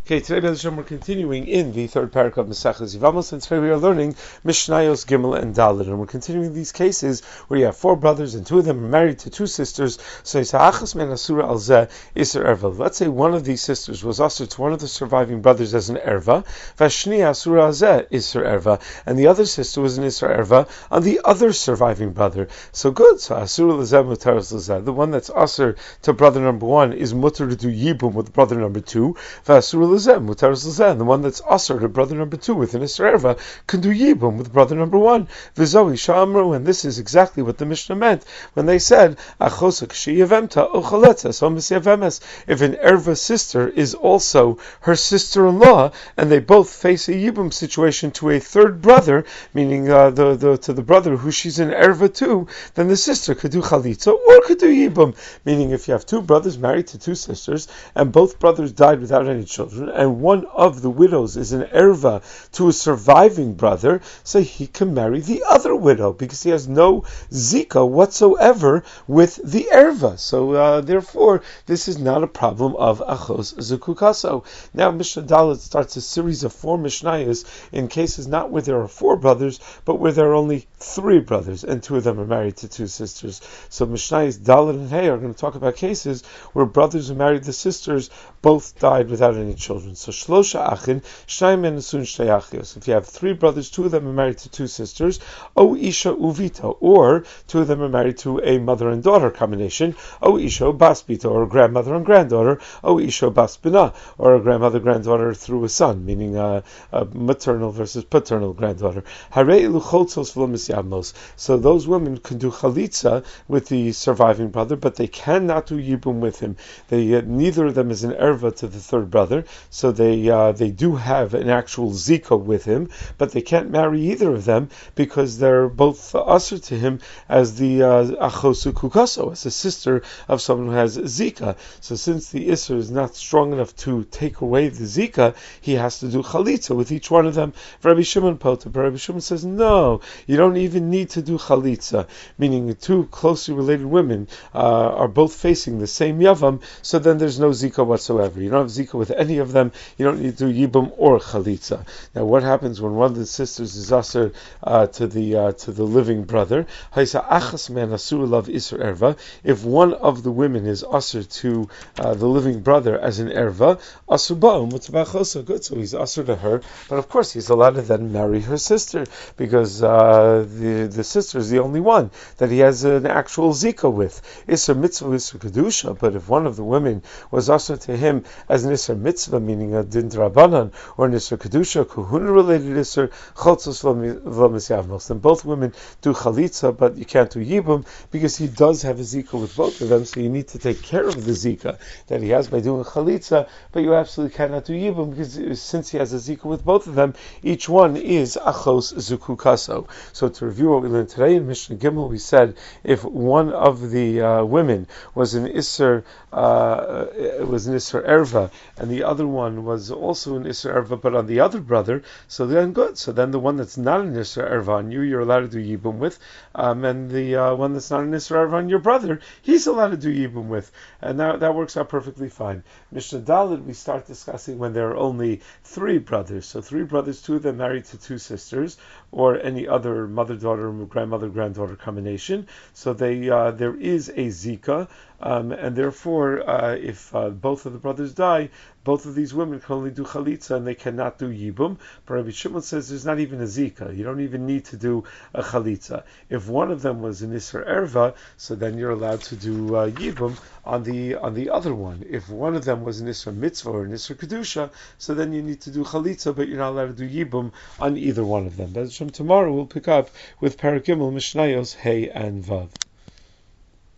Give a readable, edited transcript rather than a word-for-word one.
Okay, today we're continuing in the third parak of Maseches Yevamos, and today we are learning Mishnayos Gimel and Dalet, and we're continuing these cases where you have four brothers and two of them are married to two sisters. So Yisachas men Asura al Zeh Iser Erva. Let's say one of these sisters was also to one of the surviving brothers as an Erva, Vashni Asura al Zeh Iser Erva, and the other sister was an Iser Erva on the other surviving brother. So good. So Asura al Zeh Mutar al Zeh. The one that's Asur to brother number one is mutar to do Yibum with brother number two. Vasura and the one that's asr to brother number two with an Isra can do Yibum with brother number one. V'zohi Shamru, and this is exactly what the Mishnah meant when they said, Achosak Shiyavemta Ochaletzes Omisyavemes. If an Erva sister is also her sister-in-law, and they both face a Yibum situation to a third brother, meaning to the brother who she's an Erva to, then the sister could do Chalitza or could do Yibum. Meaning if you have two brothers married to two sisters, and both brothers died without any children, and one of the widows is an erva to a surviving brother, so he can marry the other widow because he has no zika whatsoever with the erva. So therefore, this is not a problem of achos zukukaso. Now Mishnah Dalet starts a series of four Mishnayos in cases not where there are four brothers, but where there are only three brothers, and two of them are married to two sisters. So Mishnayos Dalet and Hey are going to talk about cases where brothers who married the sisters both died without any children. So Shlosha Achin, Shnayim and Nesun Shtei Achios. If you have three brothers, two of them are married to two sisters, O Isha Uvita, or two of them are married to a mother and daughter combination, O Isha Basbita, or a grandmother and granddaughter, O Isha Basbina, or a grandmother granddaughter through a son, meaning a maternal versus paternal granddaughter. Harei Lucholtzos V'Lomisyavmos. So those women can do Chalitza with the surviving brother, but they cannot do Yibum with him. Neither of them is an erva to the third brother, so they do have an actual zika with him, but they can't marry either of them because they're both usher to him as the achosu kukaso, as a sister of someone who has zika. So since the isser is not strong enough to take away the zika, he has to do chalitza with each one of them. Rabbi Shimon Pota, but Rabbi Shimon says no, you don't even need to do chalitza, meaning the two closely related women are both facing the same yavam, so then there's no zika whatsoever. You don't have zika with any of them. You don't need to do yibum or chalitza. Now, what happens when one of the sisters is aser to the living brother? If one of the women is aser to the living brother as an erva, good, so he's aser to her. But of course, he's allowed to then marry her sister because the sister is the only one that he has an actual zika with. Isser mitzvah, isser kedusha. But if one of the women was aser to him as an isser mitzvah, meaning a din drabanan, or an isser kedusha, kuhuna related isser, choltzos v'lomisyavmos, then both women do chalitza, but you can't do yibum because he does have a zika with both of them, so you need to take care of the zika that he has by doing chalitza, but you absolutely cannot do yibum because since he has a zika with both of them, each one is achos zukukaso. So to review what we learned today in Mishnah Gimel, we said if one of the women was an isser erva, and the other one was also an isser erva, but on the other brother, so then good. So then the one that's not an isser erva on you, you're allowed to do yibum with, and the one that's not an isser erva on your brother, he's allowed to do yibum with, and that works out perfectly fine. Mishnah Dalet, we start discussing when there are only three brothers. So three brothers, two of them married to two sisters, or any other mother-daughter, grandmother-granddaughter combination. So there is a zika, and therefore, if both of the brothers die, both of these women can only do chalitza and they cannot do yibum. But Rabbi Shimon says there's not even a zika. You don't even need to do a chalitza. If one of them was an isser erva, so then you're allowed to do yibum on the other one. If one of them was an isser mitzvah or an isser kedusha, so then you need to do chalitza, but you're not allowed to do yibum on either one of them. But from tomorrow we'll pick up with Parak Gimel, Mishnayos Hey and Vav.